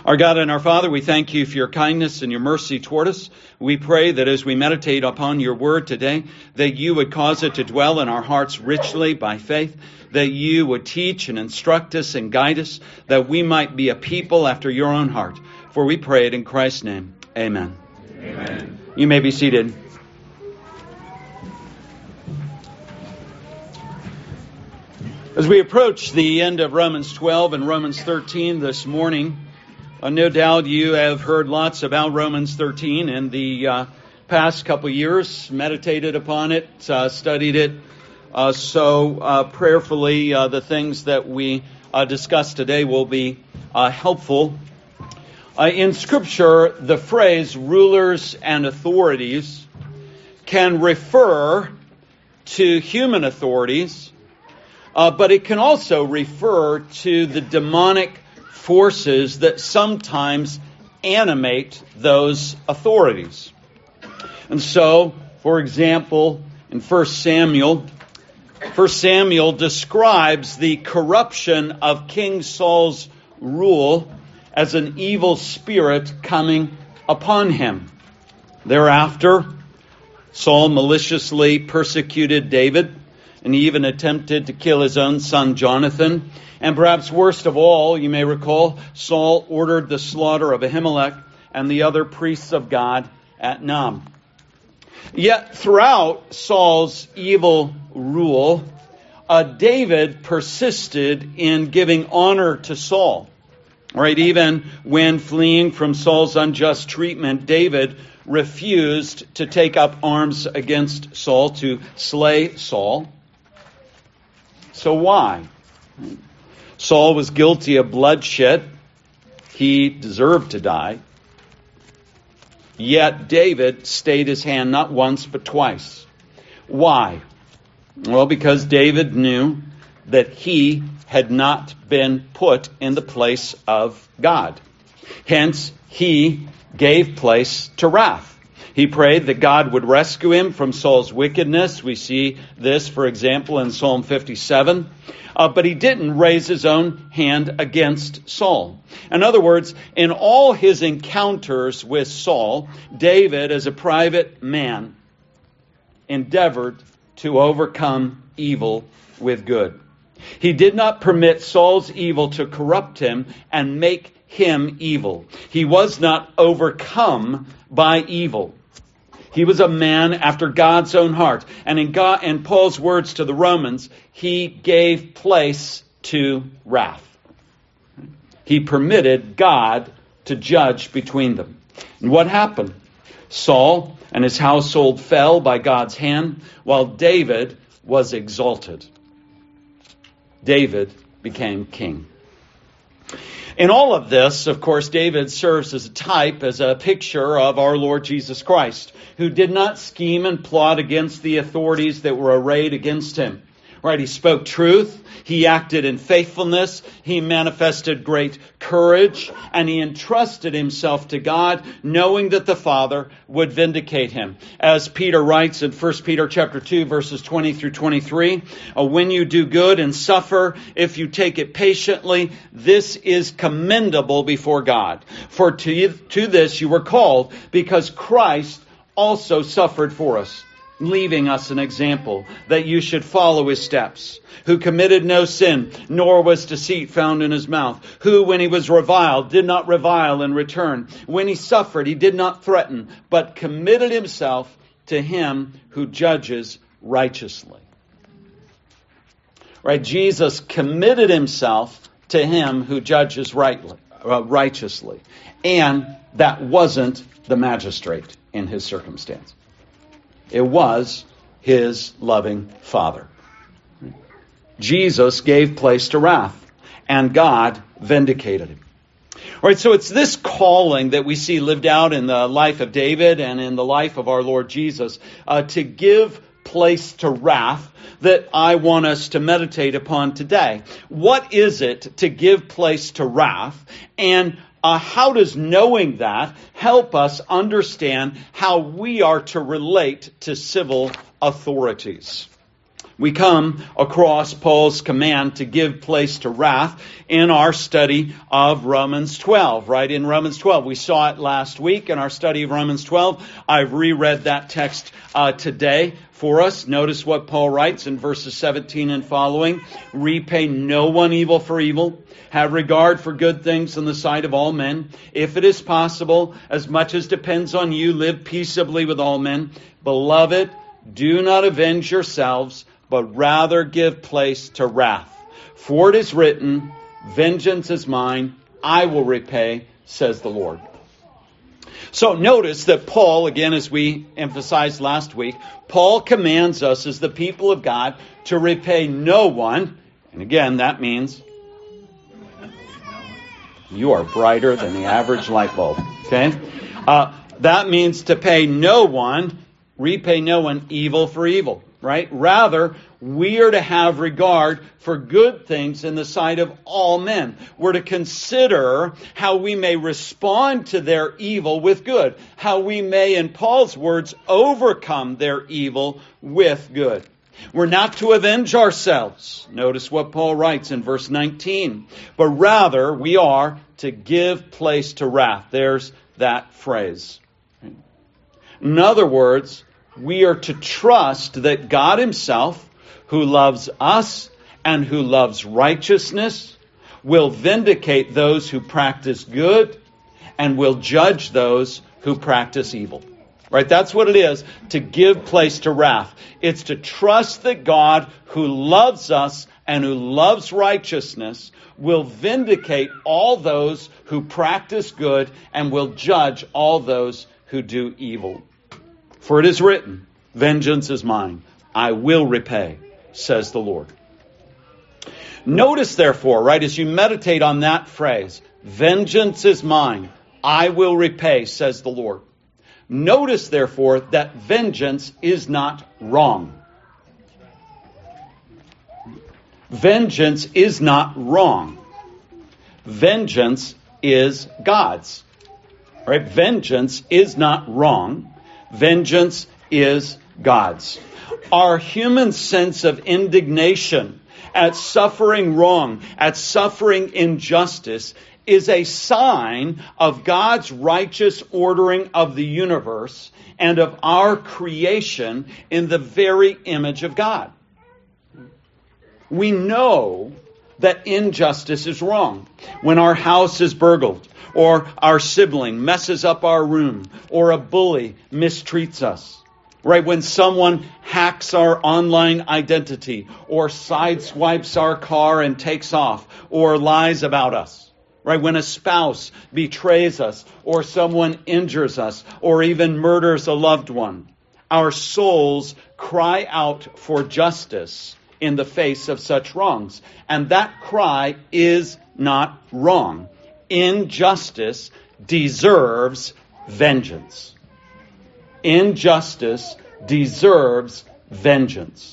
Our God and our Father, we thank you for your kindness and your mercy toward us. We pray that as we meditate upon your word today, that you would cause it to dwell in our hearts richly by faith, that you would teach and instruct us and guide us, that we might be a people after your own heart. For we pray it in Christ's name. Amen. Amen. You may be seated. As we approach the end of Romans 12 and Romans 13 this morning, no doubt you have heard lots about Romans 13 in the past couple years, meditated upon it, studied it. So prayerfully, the things that we discuss today will be helpful. In Scripture, the phrase rulers and authorities can refer to human authorities, but it can also refer to the demonic forces that sometimes animate those authorities. And so, for example, in 1 Samuel describes the corruption of King Saul's rule as an evil spirit coming upon him. Thereafter, Saul maliciously persecuted David, and he even attempted to kill his own son Jonathan. And perhaps worst of all, you may recall, Saul ordered the slaughter of Ahimelech and the other priests of God at Nob. Yet throughout Saul's evil rule, David persisted in giving honor to Saul. Right, even when fleeing from Saul's unjust treatment, David refused to take up arms against Saul, to slay Saul. So why? Saul was guilty of bloodshed. He deserved to die. Yet David stayed his hand not once but twice. Why? Well, because David knew that he had not been put in the place of God. Hence, he gave place to wrath. He prayed that God would rescue him from Saul's wickedness. We see this, for example, in Psalm 57. But he didn't raise his own hand against Saul. In other words, in all his encounters with Saul, David, as a private man, endeavored to overcome evil with good. He did not permit Saul's evil to corrupt him and make him evil. He was not overcome by evil. He was a man after God's own heart. And in Paul's words to the Romans, he gave place to wrath. He permitted God to judge between them. And what happened? Saul and his household fell by God's hand, while David was exalted. David became king. In all of this, of course, David serves as a type, as a picture of our Lord Jesus Christ, who did not scheme and plot against the authorities that were arrayed against him. Right? He spoke truth. He acted in faithfulness. He manifested great courage, and he entrusted himself to God, knowing that the Father would vindicate him. As Peter writes in 1 Peter chapter 2, verses 20 through 23, when you do good and suffer, if you take it patiently, this is commendable before God. For to this you were called, because Christ also suffered for us, leaving us an example that you should follow his steps, who committed no sin, nor was deceit found in his mouth, who, when he was reviled, did not revile in return. When he suffered, he did not threaten, but committed himself to him who judges righteously. Right? Jesus committed himself to him who judges righteously. And that wasn't the magistrate in his circumstance. It was his loving Father. Jesus gave place to wrath, and God vindicated him. All right, so it's this calling that we see lived out in the life of David and in the life of our Lord Jesus, to give place to wrath, that I want us to meditate upon today. What is it to give place to wrath? And how does knowing that help us understand how we are to relate to civil authorities? We come across Paul's command to give place to wrath in our study of Romans 12, right? In Romans 12. We saw it last week in our study of Romans 12. I've reread that text today for us. Notice what Paul writes in verses 17 and following. Repay no one evil for evil. Have regard for good things in the sight of all men. If it is possible, as much as depends on you, live peaceably with all men. Beloved, do not avenge yourselves, but rather give place to wrath. For it is written, vengeance is mine, I will repay, says the Lord. So notice that Paul, again, as we emphasized last week, Paul commands us as the people of God to repay no one. And again, that means you are brighter than the average light bulb. Okay? That means to pay no one, repay no one evil for evil. Right? Rather, we are to have regard for good things in the sight of all men. We're to consider how we may respond to their evil with good. How we may, in Paul's words, overcome their evil with good. We're not to avenge ourselves. Notice what Paul writes in verse 19. But rather, we are to give place to wrath. There's that phrase. In other words, we are to trust that God Himself, who loves us and who loves righteousness, will vindicate those who practice good and will judge those who practice evil. Right? That's what it is to give place to wrath. It's to trust that God, who loves us and who loves righteousness, will vindicate all those who practice good and will judge all those who do evil. For it is written, vengeance is mine, I will repay, says the Lord. Notice, therefore, right, as you meditate on that phrase, vengeance is mine, I will repay, says the Lord. Notice, therefore, that vengeance is not wrong. Vengeance is not wrong. Vengeance is God's. Right? Vengeance is not wrong. Vengeance is God's. Our human sense of indignation at suffering wrong, at suffering injustice, is a sign of God's righteous ordering of the universe and of our creation in the very image of God. We know that injustice is wrong. When our house is burgled, or our sibling messes up our room, or a bully mistreats us. Right? When someone hacks our online identity, or sideswipes our car and takes off, or lies about us. Right? When a spouse betrays us, or someone injures us, or even murders a loved one. Our souls cry out for justice in the face of such wrongs. And that cry is not wrong. Injustice deserves vengeance. Injustice deserves vengeance.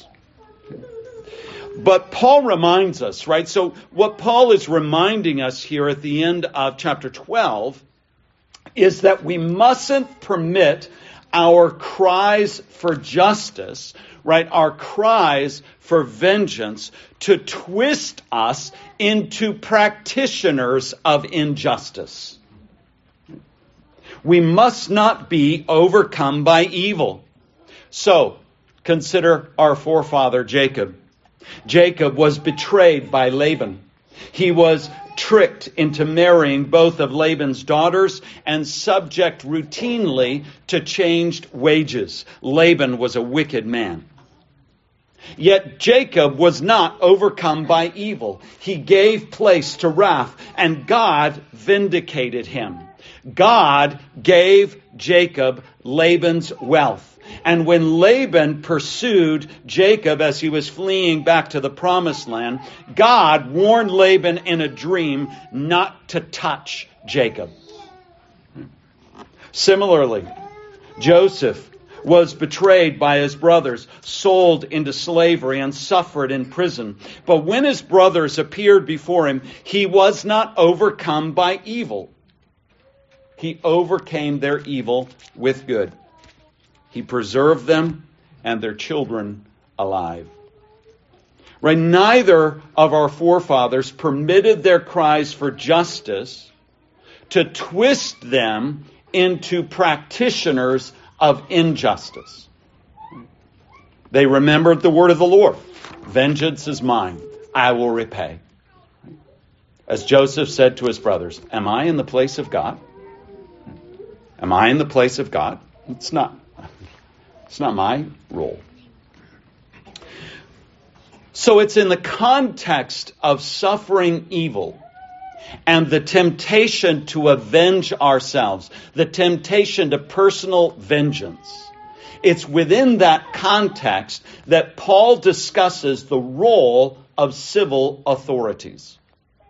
But Paul reminds us, right? So what Paul is reminding us here at the end of chapter 12 is that we mustn't permit our cries for justice, right? Our cries for vengeance to twist us into practitioners of injustice. We must not be overcome by evil. So, consider our forefather Jacob. Jacob was betrayed by Laban. He was tricked into marrying both of Laban's daughters and subject routinely to changed wages. Laban was a wicked man. Yet Jacob was not overcome by evil. He gave place to wrath, and God vindicated him. God gave Jacob Laban's wealth. And when Laban pursued Jacob as he was fleeing back to the promised land, God warned Laban in a dream not to touch Jacob. Similarly, Joseph was betrayed by his brothers, sold into slavery, and suffered in prison. But when his brothers appeared before him, he was not overcome by evil. He overcame their evil with good. He preserved them and their children alive. Right? Neither of our forefathers permitted their cries for justice to twist them into practitioners of injustice. They remembered the word of the Lord. Vengeance is mine. I will repay. As Joseph said to his brothers, am I in the place of God? Am I in the place of God? It's not. It's not my role. So it's in the context of suffering evil and the temptation to avenge ourselves, the temptation to personal vengeance. It's within that context that Paul discusses the role of civil authorities.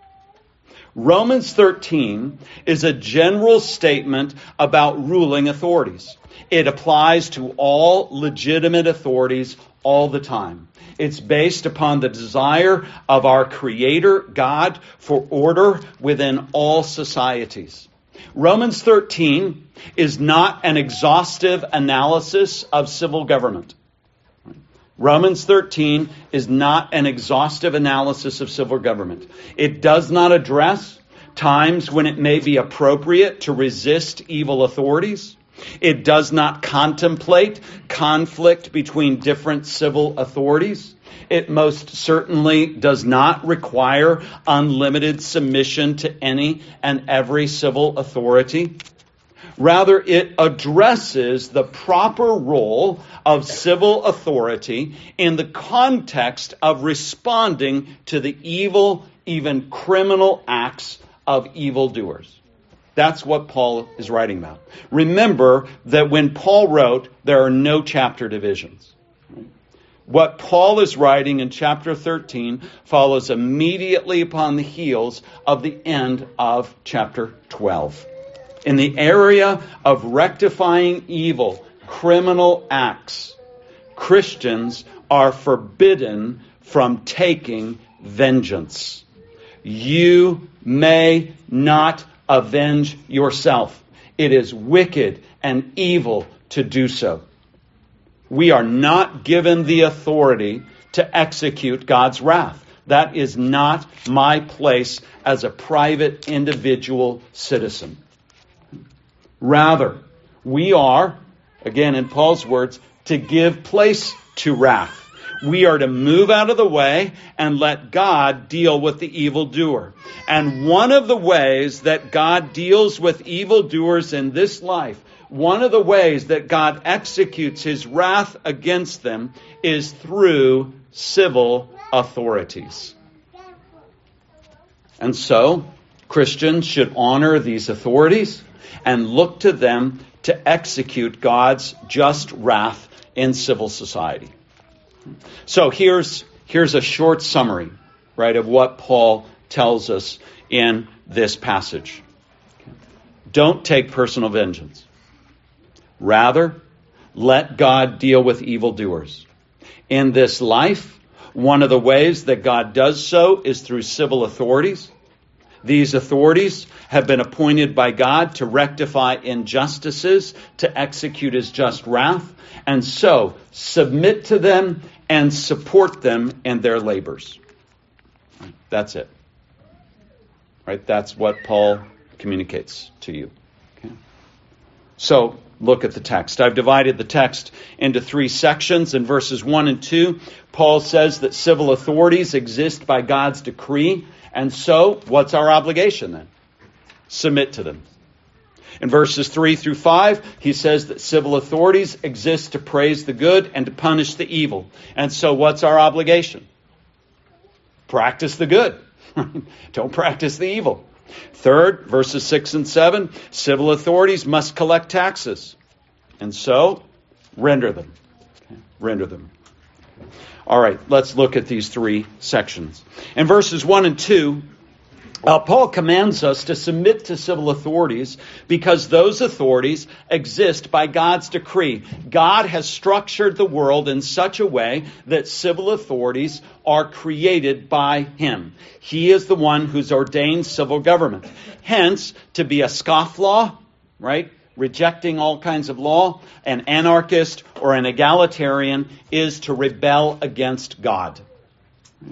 Romans 13 is a general statement about ruling authorities. It applies to all legitimate authorities all the time. It's based upon the desire of our Creator, God, for order within all societies. Romans 13 is not an exhaustive analysis of civil government. Romans 13 is not an exhaustive analysis of civil government. It does not address times when it may be appropriate to resist evil authorities. It does not contemplate conflict between different civil authorities. It most certainly does not require unlimited submission to any and every civil authority. Rather, it addresses the proper role of civil authority in the context of responding to the evil, even criminal acts of evildoers. That's what Paul is writing about. Remember that when Paul wrote, there are no chapter divisions. What Paul is writing in chapter 13 follows immediately upon the heels of the end of chapter 12. In the area of rectifying evil, criminal acts, Christians are forbidden from taking vengeance. You may not avenge yourself. It is wicked and evil to do so. We are not given the authority to execute God's wrath. That is not my place as a private individual citizen. Rather, we are, again in Paul's words, to give place to wrath. We are to move out of the way and let God deal with the evildoer. And one of the ways that God deals with evildoers in this life, one of the ways that God executes his wrath against them is through civil authorities. And so, Christians should honor these authorities and look to them to execute God's just wrath in civil society. So here's a short summary, right, of what Paul tells us in this passage. Don't take personal vengeance. Rather, let God deal with evildoers. In this life, one of the ways that God does so is through civil authorities. These authorities have been appointed by God to rectify injustices, to execute his just wrath, and so submit to them and support them in their labors. That's it. Right? That's what Paul communicates to you. Okay? So, look at the text. I've divided the text into 3 sections. In verses 1 and 2, Paul says that civil authorities exist by God's decree. And so, what's our obligation then? Submit to them. In verses 3 through 5, he says that civil authorities exist to praise the good and to punish the evil. And so, what's our obligation? Practice the good. Don't practice the evil. Third, verses 6 and 7, civil authorities must collect taxes. And so, render them. Okay, render them. All right, let's look at these 3 sections. In verses 1 and 2, Paul commands us to submit to civil authorities because those authorities exist by God's decree. God has structured the world in such a way that civil authorities are created by him. He is the one who's ordained civil government. Hence, to be a scofflaw, right, rejecting all kinds of law, an anarchist or an egalitarian is to rebel against God.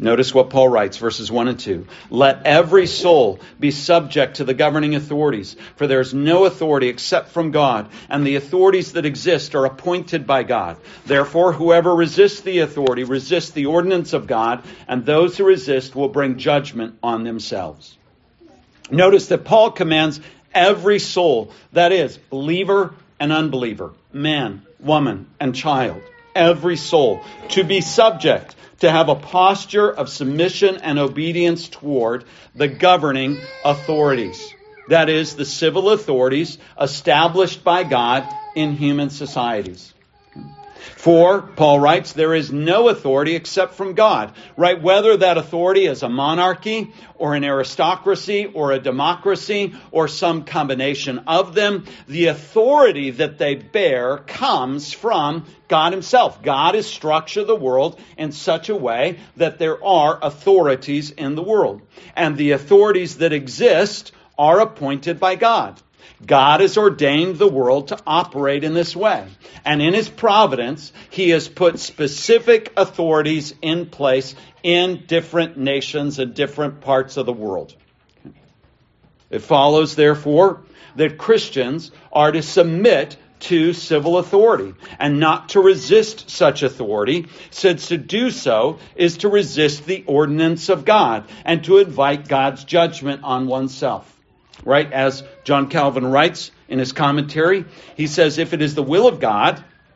Notice what Paul writes, verses 1 and 2. Let every soul be subject to the governing authorities, for there is no authority except from God, and the authorities that exist are appointed by God. Therefore, whoever resists the authority resists the ordinance of God, and those who resist will bring judgment on themselves. Notice that Paul commands every soul, that is, believer and unbeliever, man, woman, and child, every soul, to be subject, to have a posture of submission and obedience toward the governing authorities. That is, the civil authorities established by God in human societies. For, Paul writes, there is no authority except from God, right? Whether that authority is a monarchy or an aristocracy or a democracy or some combination of them, the authority that they bear comes from God himself. God has structured the world in such a way that there are authorities in the world. And the authorities that exist are appointed by God. God has ordained the world to operate in this way. And in his providence, he has put specific authorities in place in different nations and different parts of the world. It follows, therefore, that Christians are to submit to civil authority and not to resist such authority, since to do so is to resist the ordinance of God and to invite God's judgment on oneself. Right? As John Calvin writes in his commentary, he says, if it is the will of God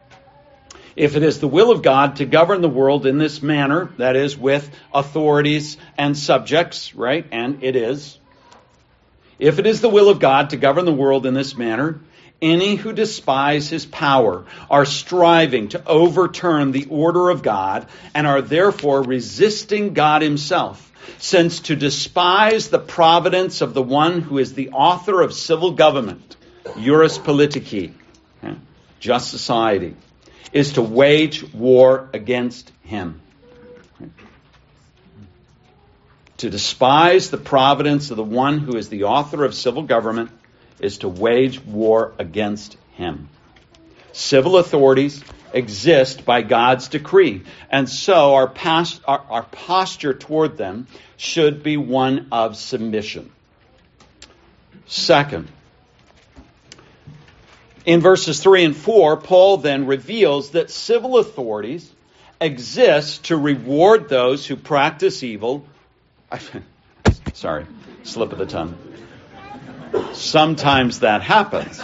to govern the world in this manner, that is, with authorities and subjects, right? And it is. If it is the will of God to govern the world in this manner, any who despise his power are striving to overturn the order of God and are therefore resisting God himself. Since to despise the providence of the one who is the author of civil government, Juris Politici, just society, is to wage war against him. To despise the providence of the one who is the author of civil government is to wage war against him. Civil authorities exist by God's decree, and so our posture toward them should be one of submission. Second, in verses 3 and 4, Paul then reveals that civil authorities exist to reward those who practice evil. Sorry, slip of the tongue. Sometimes that happens.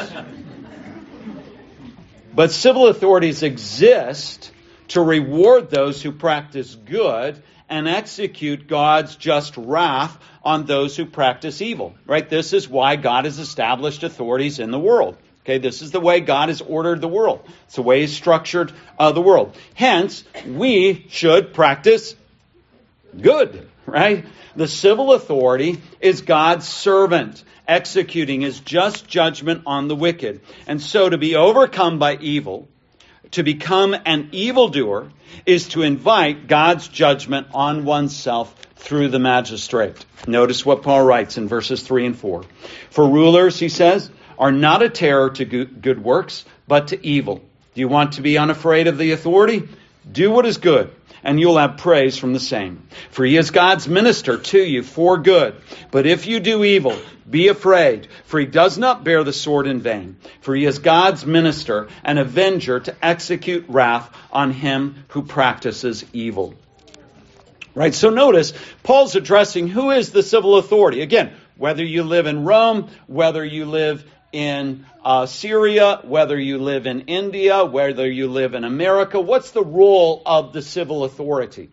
But civil authorities exist to reward those who practice good and execute God's just wrath on those who practice evil. Right? This is why God has established authorities in the world. Okay, this is the way God has ordered the world. It's the way He's structured the world. Hence, we should practice good, right? The civil authority is God's servant, executing his just judgment on the wicked. And so to be overcome by evil, to become an evildoer, is to invite God's judgment on oneself through the magistrate. Notice what Paul writes in verses 3 and 4. For rulers, he says, are not a terror to good works, but to evil. Do you want to be unafraid of the authority? Do what is good, and you'll have praise from the same. For he is God's minister to you for good. But if you do evil, be afraid, for he does not bear the sword in vain. For he is God's minister, an avenger to execute wrath on him who practices evil. Right, so notice, Paul's addressing who is the civil authority. Again, whether you live in Rome, whether you live in Syria, whether you live in India, whether you live in America, what's the role of the civil authority?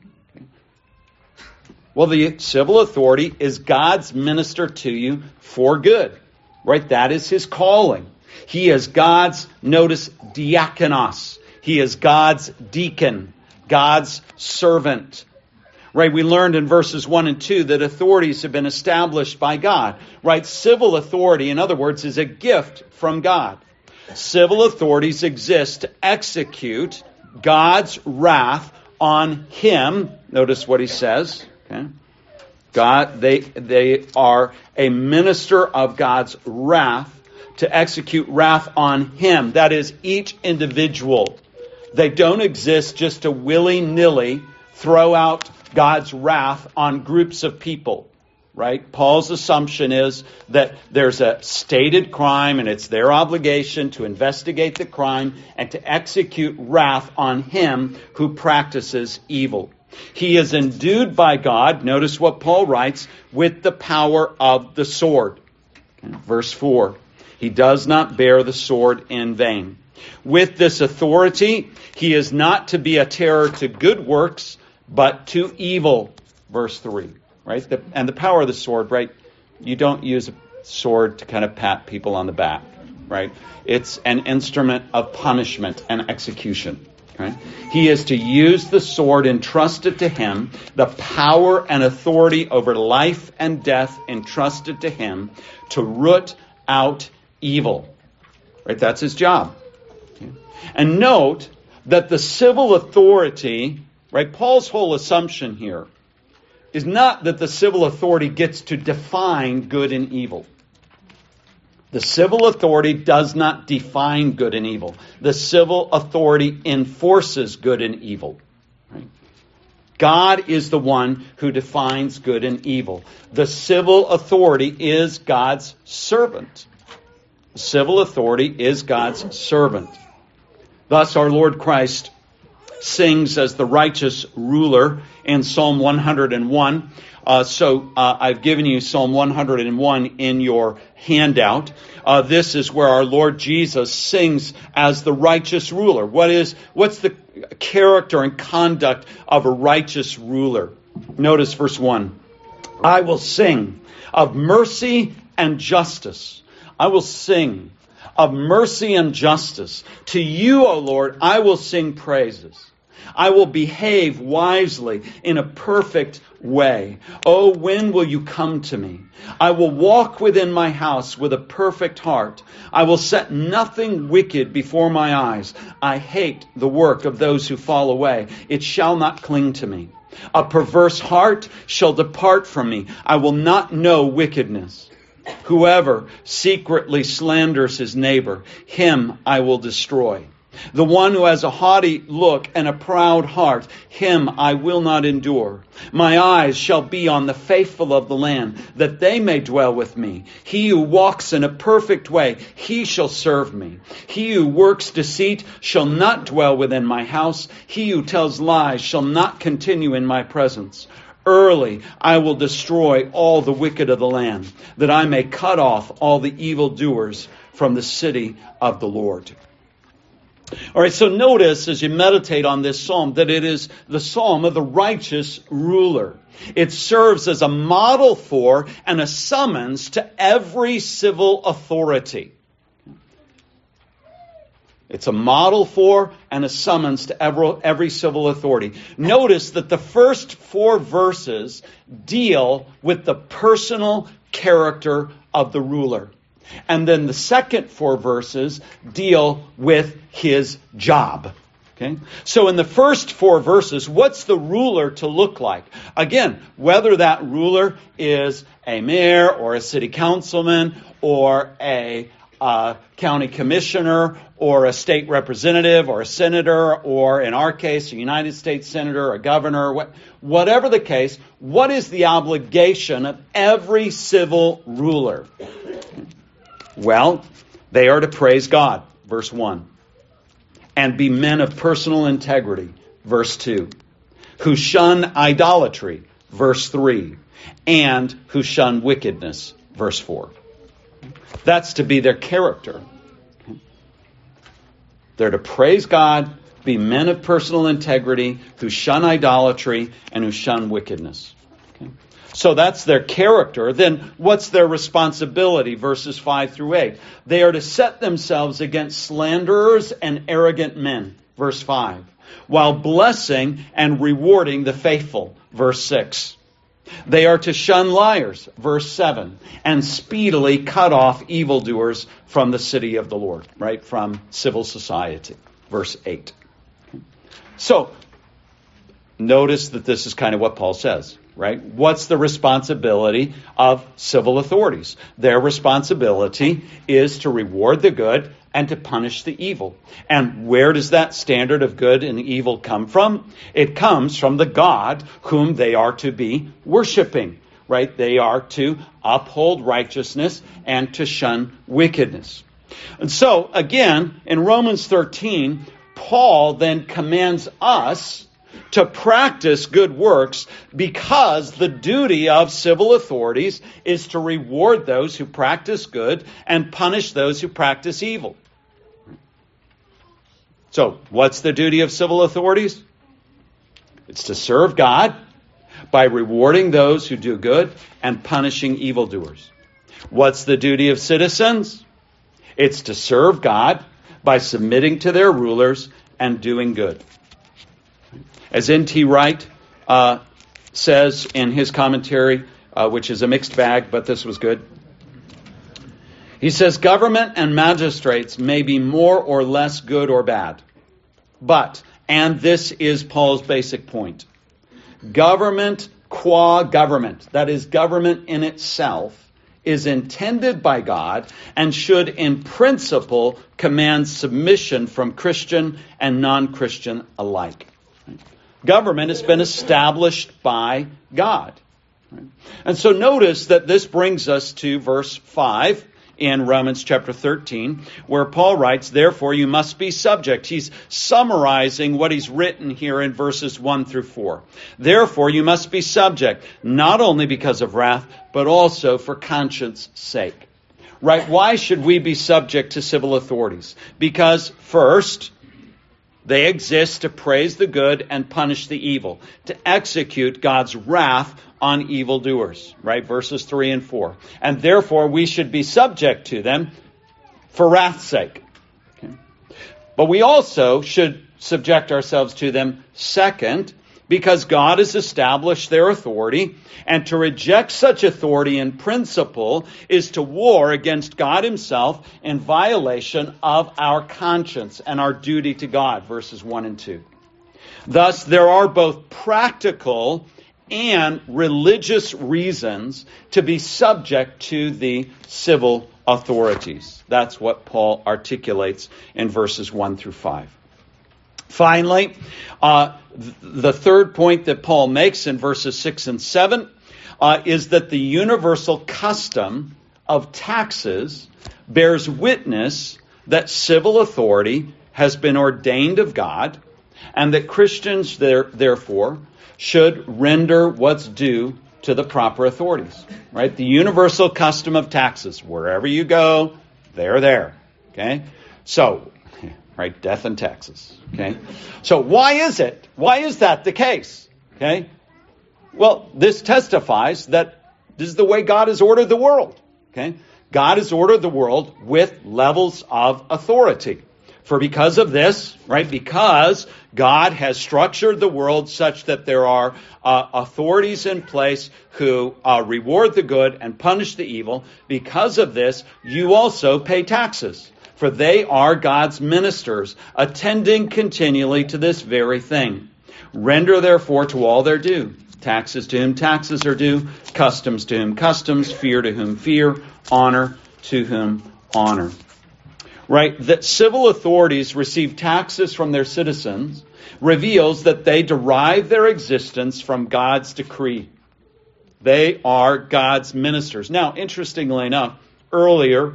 Well, the civil authority is God's minister to you for good, right? That is his calling. He is God's, notice, diakonos. He is God's deacon, God's servant. Right, we learned in verses 1 and 2 that authorities have been established by God. Right, civil authority, in other words, is a gift from God. Civil authorities exist to execute God's wrath on him. Notice what he says. Okay. God, they are a minister of God's wrath to execute wrath on him. That is, each individual. They don't exist just to willy-nilly throw out God's wrath on groups of people, right? Paul's assumption is that there's a stated crime and it's their obligation to investigate the crime and to execute wrath on him who practices evil. He is endued by God, notice what Paul writes, with the power of the sword. Verse 4, he does not bear the sword in vain. With this authority, he is not to be a terror to good works, but to evil. Verse 3, right? And the power of the sword, right? You don't use a sword to kind of pat people on the back, right? It's an instrument of punishment and execution. Right? He is to use the sword entrusted to him, the power and authority over life and death entrusted to him, to root out evil. Right? That's his job. Okay. And note that the civil authority, right? Paul's whole assumption here is not that the civil authority gets to define good and evil. The civil authority does not define good and evil. The civil authority enforces good and evil. Right? God is the one who defines good and evil. The civil authority is God's servant. The civil authority is God's servant. Thus our Lord Christ sings as the righteous ruler in Psalm 101. So I've given you Psalm 101 in your handout. This is where our Lord Jesus sings as the righteous ruler. What's the character and conduct of a righteous ruler? Notice verse 1. I will sing of mercy and justice. I will sing of mercy and justice. To you, O Lord, I will sing praises. I will behave wisely in a perfect way. Oh, when will you come to me? I will walk within my house with a perfect heart. I will set nothing wicked before my eyes. I hate the work of those who fall away. It shall not cling to me. A perverse heart shall depart from me. I will not know wickedness. Whoever secretly slanders his neighbor, him I will destroy. The one who has a haughty look and a proud heart, him I will not endure. My eyes shall be on the faithful of the land, that they may dwell with me. He who walks in a perfect way, he shall serve me. He who works deceit shall not dwell within my house. He who tells lies shall not continue in my presence. Early I will destroy all the wicked of the land, that I may cut off all the evildoers from the city of the Lord. All right, so notice as you meditate on this psalm that it is the psalm of the righteous ruler. It serves as a model for and a summons to every civil authority. It's a model for and a summons to every civil authority. Notice that the first 4 verses deal with the personal character of the ruler. And then the second 4 verses deal with his job. Okay? So in the first 4 verses, what's the ruler to look like? Again, whether that ruler is a mayor or a city councilman or a county commissioner or a state representative or a senator or, in our case, a United States senator, a governor, whatever the case, what is the obligation of every civil ruler? Well, they are to praise God, verse 1, and be men of personal integrity, verse 2, who shun idolatry, verse 3, and who shun wickedness, verse 4. That's to be their character. They're to praise God, be men of personal integrity, who shun idolatry, and who shun wickedness. Okay? So that's their character. Then what's their responsibility? Verses 5 through 8. They are to set themselves against slanderers and arrogant men. Verse 5. While blessing and rewarding the faithful. Verse 6. They are to shun liars. Verse 7. And speedily cut off evildoers from the city of the Lord. Right? From civil society. Verse 8. So, notice that this is kind of what Paul says. Right? What's the responsibility of civil authorities? Their responsibility is to reward the good and to punish the evil. And where does that standard of good and evil come from? It comes from the God whom they are to be worshiping, right? They are to uphold righteousness and to shun wickedness. And so, again, in Romans 13, Paul then commands us to practice good works because the duty of civil authorities is to reward those who practice good and punish those who practice evil. So, what's the duty of civil authorities? It's to serve God by rewarding those who do good and punishing evildoers. What's the duty of citizens? It's to serve God by submitting to their rulers and doing good. As N.T. Wright says in his commentary, which is a mixed bag, but this was good. He says, government and magistrates may be more or less good or bad. But, and this is Paul's basic point, government qua government, that is, government in itself, is intended by God and should in principle command submission from Christian and non-Christian alike. Government has been established by God. And so notice that this brings us to verse 5 in Romans chapter 13, where Paul writes, therefore you must be subject. He's summarizing what he's written here in verses 1 through 4. Therefore you must be subject, not only because of wrath, but also for conscience sake. Right? Why should we be subject to civil authorities? Because first, they exist to praise the good and punish the evil, to execute God's wrath on evildoers, right? Verses 3 and 4. And therefore, we should be subject to them for wrath's sake. Okay? But we also should subject ourselves to them, second, because God has established their authority, and to reject such authority in principle is to war against God himself in violation of our conscience and our duty to God, verses 1 and 2. Thus, there are both practical and religious reasons to be subject to the civil authorities. That's what Paul articulates in verses 1 through 5. Finally, the third point that Paul makes in verses 6 and 7 is that the universal custom of taxes bears witness that civil authority has been ordained of God, and that Christians therefore should render what's due to the proper authorities. Right? The universal custom of taxes. Wherever you go, they're there. Okay? So, right, death and taxes. Okay? So why is it? Why is that the case? Okay? Well, this testifies that this is the way God has ordered the world. Okay? God has ordered the world with levels of authority. For because of this, right, because God has structured the world such that there are authorities in place who reward the good and punish the evil, because of this, you also pay taxes. For they are God's ministers, attending continually to this very thing. Render therefore to all their due. Taxes to whom taxes are due, customs to whom customs, fear to whom fear, honor to whom honor. Right? That civil authorities receive taxes from their citizens reveals that they derive their existence from God's decree. They are God's ministers. Now, interestingly enough, earlier,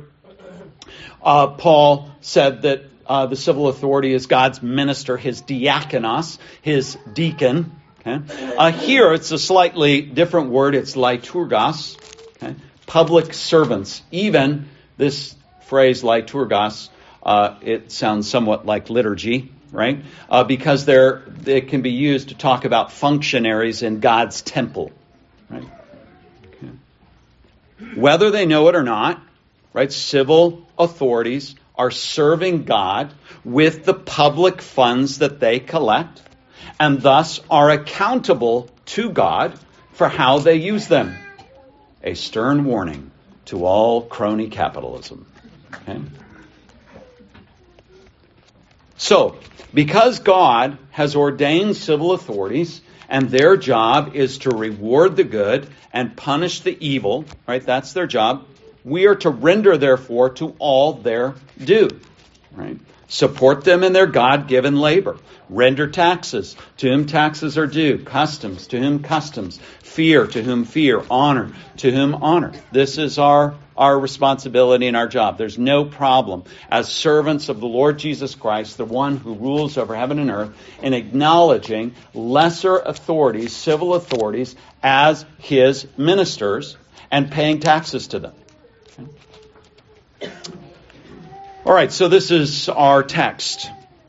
Paul said that the civil authority is God's minister, his diakonos, his deacon. Okay? Here, it's a slightly different word. It's liturgos, okay? Public servants. Even this phrase liturgos, it sounds somewhat like liturgy, right? Because it can be used to talk about functionaries in God's temple, right? Okay. Whether they know it or not, right? Civil authorities are serving God with the public funds that they collect, and thus are accountable to God for how they use them. A stern warning to all crony capitalism. Okay? So, because God has ordained civil authorities, and their job is to reward the good and punish the evil, right? That's their job. We are to render, therefore, to all their due. right? Support them in their God-given labor. Render taxes, to whom taxes are due. Customs, to whom customs. Fear, to whom fear. Honor, to whom honor. This is our responsibility and our job. There's no problem as servants of the Lord Jesus Christ, the one who rules over heaven and earth, in acknowledging lesser authorities, civil authorities, as his ministers and paying taxes to them. All right, so this is our text.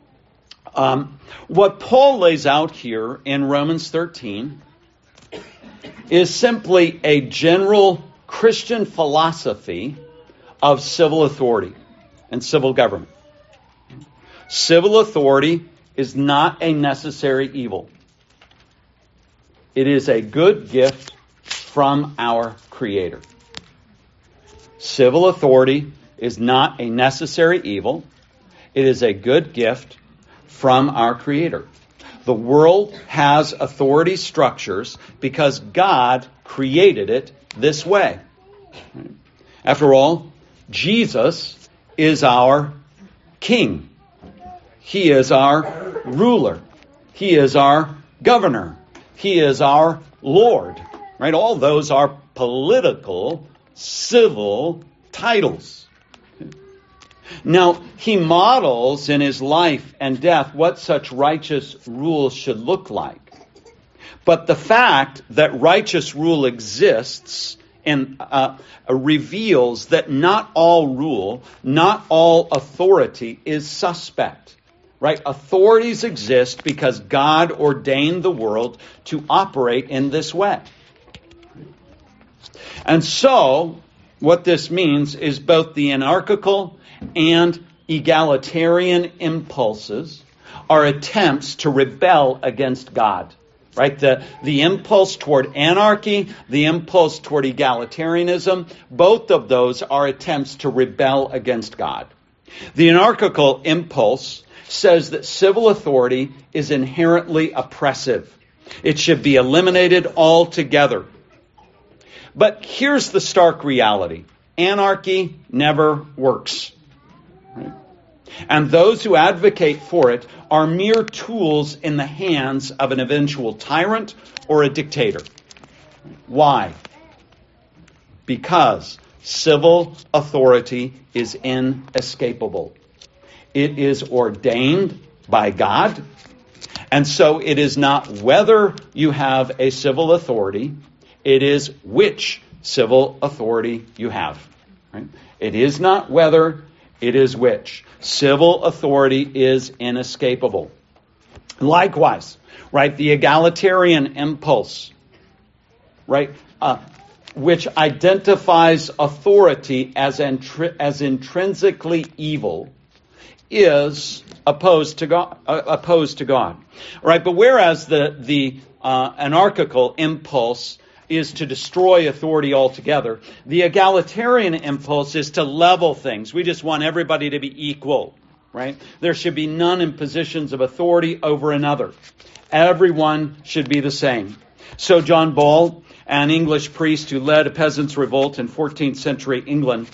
What Paul lays out here in Romans 13 is simply a general Christian philosophy of civil authority and civil government. Civil authority is not a necessary evil. It is a good gift from our Creator. Civil authority is not a necessary evil. It is a good gift from our Creator. The world has authority structures because God created it this way. After all, Jesus is our King. He is our ruler. He is our governor. He is our Lord. Right? All those are political, civil titles. Now, he models in his life and death what such righteous rule should look like. But the fact that righteous rule exists and reveals that not all rule, not all authority is suspect. Right? Authorities exist because God ordained the world to operate in this way. And so, what this means is both the anarchical and egalitarian impulses are attempts to rebel against God. Right? The impulse toward anarchy, the impulse toward egalitarianism, both of those are attempts to rebel against God. The anarchical impulse says that civil authority is inherently oppressive. It should be eliminated altogether. But here's the stark reality. Anarchy never works. Right? And those who advocate for it are mere tools in the hands of an eventual tyrant or a dictator. Why? Because civil authority is inescapable. It is ordained by God, and so it is not whether you have a civil authority, it is which civil authority you have. Right? It is not whether, it is which. Civil authority is inescapable. Likewise, right, the egalitarian impulse, right, which identifies authority as intrinsically evil, is opposed to God. Right, but whereas the anarchical impulse is to destroy authority altogether, the egalitarian impulse is to level things. We just want everybody to be equal, right? There should be none in positions of authority over another. Everyone should be the same. So John Ball, an English priest who led a peasants' revolt in 14th century England,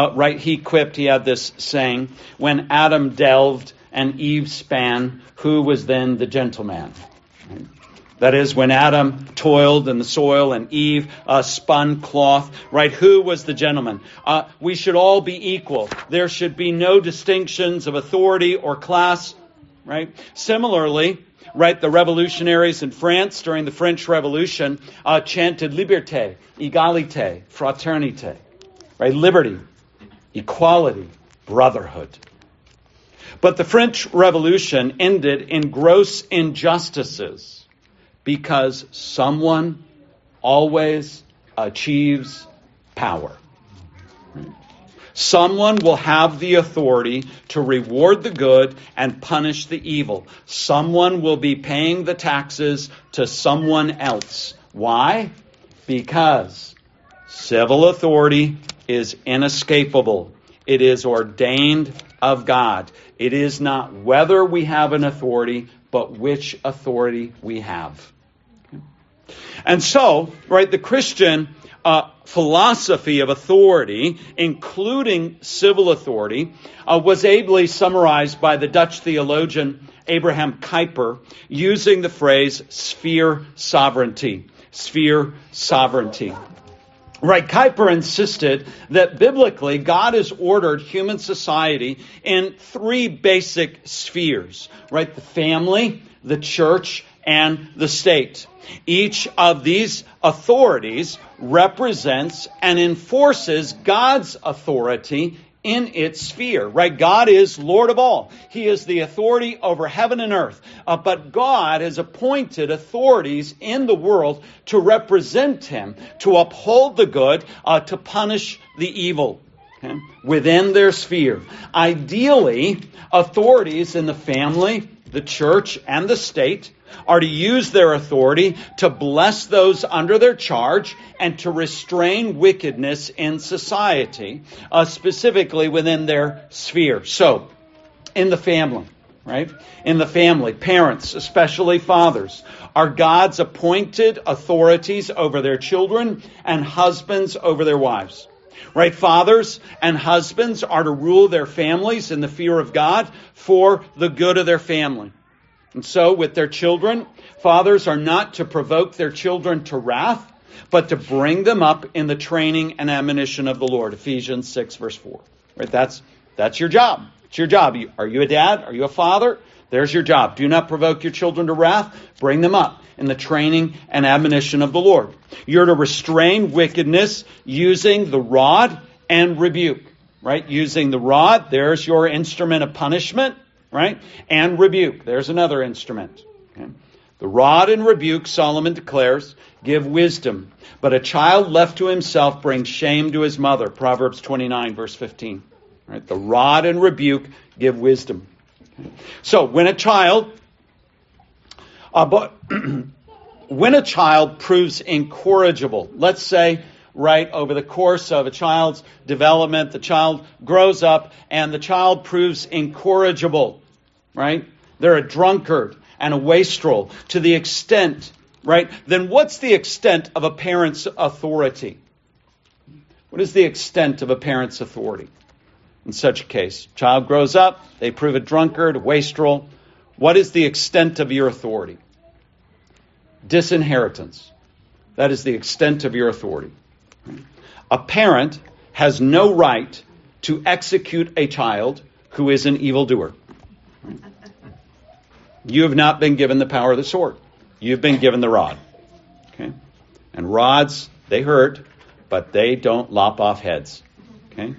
he had this saying, when Adam delved and Eve span, who was then the gentleman? Right? That is, when Adam toiled in the soil and Eve spun cloth, right? Who was the gentleman? We should all be equal. There should be no distinctions of authority or class, right? Similarly, right, the revolutionaries in France during the French Revolution chanted liberté, égalité, fraternité, right? Liberty, equality, brotherhood. But the French Revolution ended in gross injustices because someone always achieves power. Right? Someone will have the authority to reward the good and punish the evil. Someone will be paying the taxes to someone else. Why? Because civil authority is inescapable. It is ordained of God. It is not whether we have an authority, but which authority we have. And so, right, the Christian philosophy of authority, including civil authority, was ably summarized by the Dutch theologian Abraham Kuyper using the phrase sphere sovereignty. Sphere sovereignty. Right, Kuyper insisted that biblically God has ordered human society in three basic spheres, right? The family, the church, and the state. Each of these authorities represents and enforces God's authority in its sphere, right? God is Lord of all. He is the authority over heaven and earth. But God has appointed authorities in the world to represent Him, to uphold the good, to punish the evil. Okay? Within their sphere. Ideally, authorities in the family, the church, and the state are to use their authority to bless those under their charge and to restrain wickedness in society, specifically within their sphere. So, in the family, right? In the family, parents, especially fathers, are God's appointed authorities over their children and husbands over their wives. Right? Fathers and husbands are to rule their families in the fear of God for the good of their family. And so with their children, fathers are not to provoke their children to wrath, but to bring them up in the training and admonition of the Lord. Ephesians 6, verse 4. Right? That's your job. It's your job. Are you a dad? Are you a father? There's your job. Do not provoke your children to wrath. Bring them up in the training and admonition of the Lord. You're to restrain wickedness using the rod and rebuke. Right? Using the rod, there's your instrument of punishment. Right? And rebuke. There's another instrument. Okay? The rod and rebuke, Solomon declares, give wisdom. But a child left to himself brings shame to his mother. Proverbs 29, verse 15. Right? The rod and rebuke give wisdom. Okay? So when a child proves incorrigible, let's say, right, over the course of a child's development, the child grows up and the child proves incorrigible. Right? They're a drunkard and a wastrel to the extent, right? Then what's the extent of a parent's authority? What is the extent of a parent's authority in such a case? Child grows up, they prove a drunkard, a wastrel. What is the extent of your authority? Disinheritance. That is the extent of your authority. A parent has no right to execute a child who is an evildoer. You have not been given the power of the sword. You've been given the rod. Okay? And rods, they hurt, but they don't lop off heads. Okay?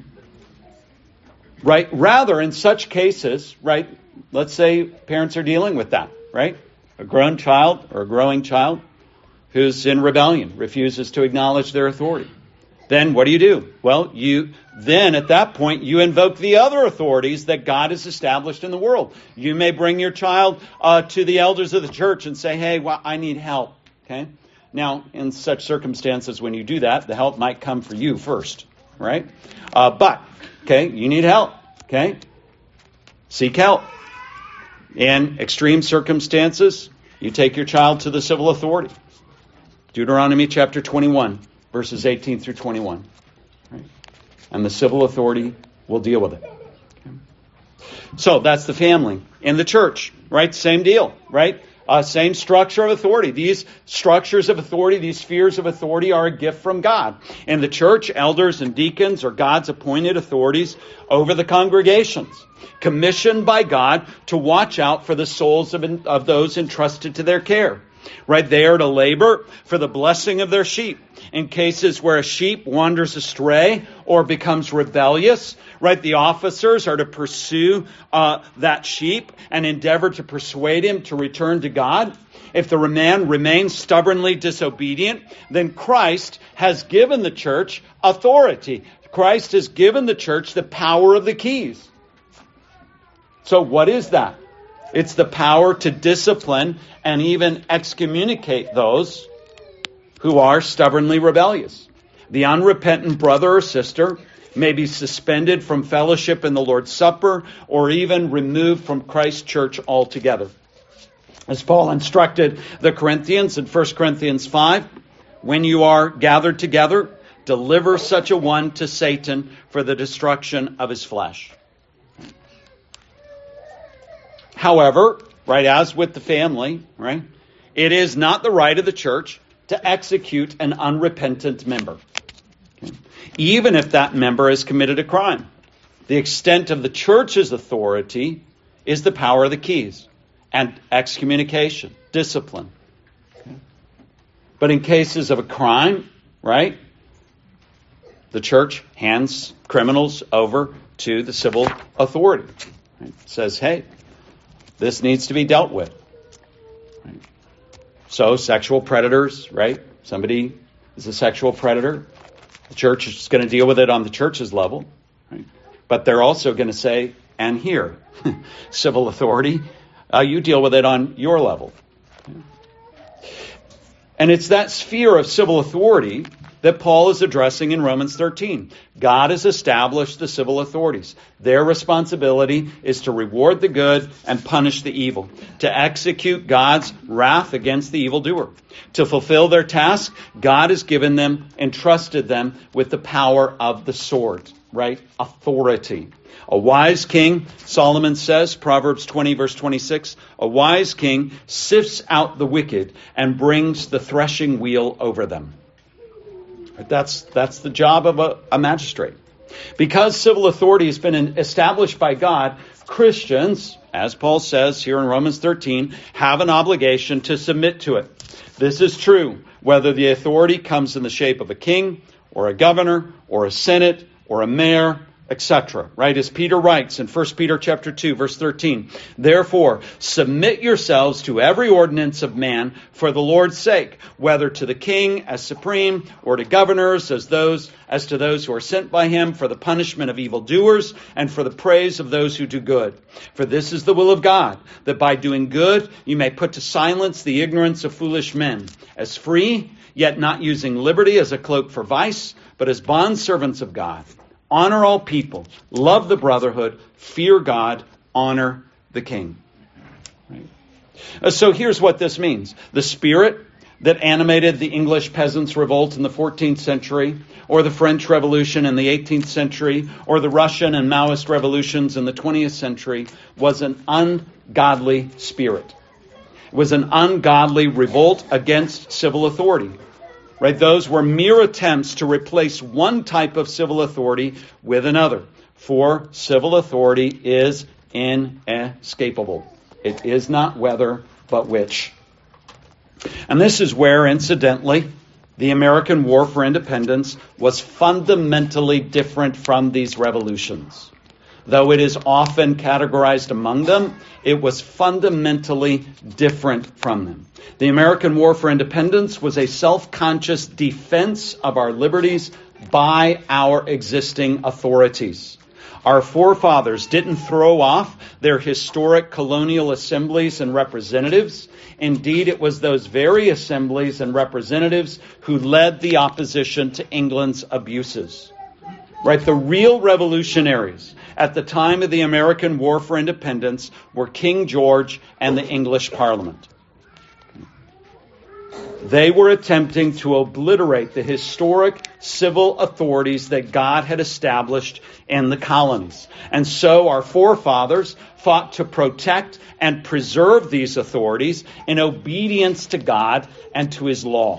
Right? Rather, in such cases, right, let's say parents are dealing with that, right? A grown child or a growing child who's in rebellion, refuses to acknowledge their authority. Then what do? Well, then at that point, you invoke the other authorities that God has established in the world. You may bring your child to the elders of the church and say, hey, well, I need help. Okay? Now, in such circumstances, when you do that, the help might come for you first, right? But, okay, you need help. Okay? Seek help. In extreme circumstances, you take your child to the civil authority. Deuteronomy chapter 21. Verses 18 through 21. Right? And the civil authority will deal with it. Okay? So that's the family. In the church, right? Same deal, right? Same structure of authority. These structures of authority, these spheres of authority are a gift from God. In the church, elders and deacons are God's appointed authorities over the congregations, commissioned by God to watch out for the souls of those entrusted to their care. Right? They are to labor for the blessing of their sheep. In cases where a sheep wanders astray or becomes rebellious, right, the officers are to pursue that sheep and endeavor to persuade him to return to God. If the man remains stubbornly disobedient, then Christ has given the church authority. Christ has given the church the power of the keys. So what is that? It's the power to discipline and even excommunicate those who are stubbornly rebellious. The unrepentant brother or sister may be suspended from fellowship in the Lord's Supper or even removed from Christ's church altogether. As Paul instructed the Corinthians in 1 Corinthians 5, when you are gathered together, deliver such a one to Satan for the destruction of his flesh. However, right, as with the family, right, it is not the right of the church to execute an unrepentant member, okay, even if that member has committed a crime. The extent of the church's authority is the power of the keys and excommunication, discipline. Okay. But in cases of a crime, right, the church hands criminals over to the civil authority. Right? It says, hey, this needs to be dealt with. Right? So sexual predators, right? Somebody is a sexual predator. The church is going to deal with it on the church's level. Right? But they're also going to say, and here, civil authority, you deal with it on your level. And it's that sphere of civil authority that Paul is addressing in Romans 13. God has established the civil authorities. Their responsibility is to reward the good and punish the evil, to execute God's wrath against the evildoer. To fulfill their task, God has given them, entrusted them with the power of the sword, right? Authority. A wise king, Solomon says, Proverbs 20, verse 26, a wise king sifts out the wicked and brings the threshing wheel over them. That's the job of a magistrate. Because civil authority has been established by God, Christians, as Paul says here in Romans 13, have an obligation to submit to it. This is true whether the authority comes in the shape of a king or a governor or a senate or a mayor, etc. Right? As Peter writes in 1 Peter chapter 2, verse 13, therefore, submit yourselves to every ordinance of man for the Lord's sake, whether to the king as supreme or to governors as to those who are sent by him for the punishment of evildoers and for the praise of those who do good. For this is the will of God, that by doing good you may put to silence the ignorance of foolish men, as free, yet not using liberty as a cloak for vice, but as bondservants of God. Honor all people, love the brotherhood, fear God, honor the king. Right? So here's what this means. The spirit that animated the English peasants' revolt in the 14th century, or the French Revolution in the 18th century, or the Russian and Maoist revolutions in the 20th century, was an ungodly spirit. It was an ungodly revolt against civil authority. Right? Those were mere attempts to replace one type of civil authority with another. For civil authority is inescapable. It is not whether, but which. And this is where, incidentally, the American War for Independence was fundamentally different from these revolutions. Though it is often categorized among them, it was fundamentally different from them. The American War for Independence was a self-conscious defense of our liberties by our existing authorities. Our forefathers didn't throw off their historic colonial assemblies and representatives. Indeed, it was those very assemblies and representatives who led the opposition to England's abuses. Right? The real revolutionaries at the time of the American War for Independence were King George and the English Parliament. They were attempting to obliterate the historic civil authorities that God had established in the colonies. And so our forefathers fought to protect and preserve these authorities in obedience to God and to his law.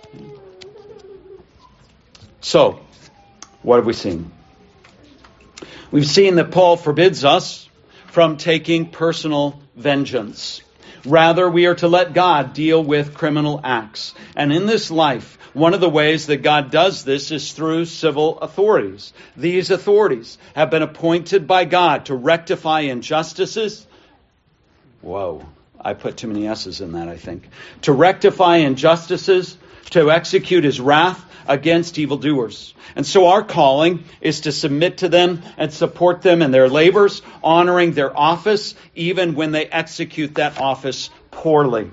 So, what have we seen? We've seen that Paul forbids us from taking personal vengeance. Rather, we are to let God deal with criminal acts. And in this life, one of the ways that God does this is through civil authorities. These authorities have been appointed by God to rectify injustices. Whoa, I put too many S's in that, I think. To rectify injustices, to execute his wrath against evildoers. And so our calling is to submit to them and support them in their labors, honoring their office, even when they execute that office poorly.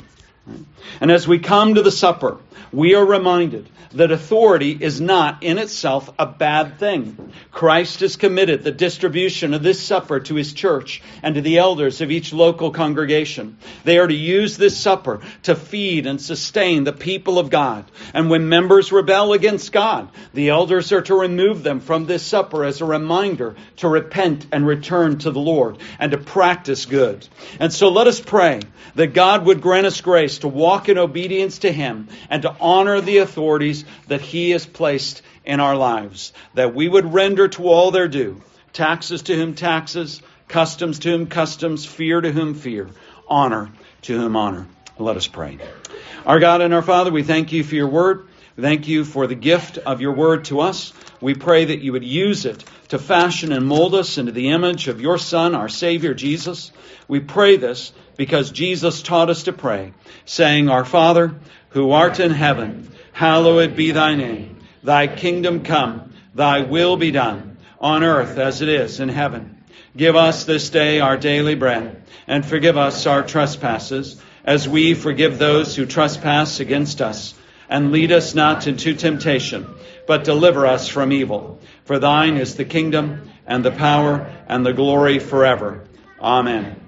And as we come to the supper, we are reminded that authority is not in itself a bad thing. Christ has committed the distribution of this supper to his church and to the elders of each local congregation. They are to use this supper to feed and sustain the people of God. And when members rebel against God, the elders are to remove them from this supper as a reminder to repent and return to the Lord and to practice good. And so let us pray that God would grant us grace to walk in obedience to him and to honor the authorities that he has placed in our lives, that we would render to all their due, taxes to whom taxes, customs to whom customs, fear to whom fear, honor to whom honor. Let us pray. Our God and our Father, we thank you for your word. We thank you for the gift of your word to us. We pray that you would use it to fashion and mold us into the image of your Son, our Savior, Jesus. We pray this because Jesus taught us to pray, saying, Our Father, who art in heaven, hallowed be thy name. Thy kingdom come, thy will be done, on earth as it is in heaven. Give us this day our daily bread, and forgive us our trespasses, as we forgive those who trespass against us. And lead us not into temptation, but deliver us from evil. For thine is the kingdom, and the power, and the glory forever. Amen.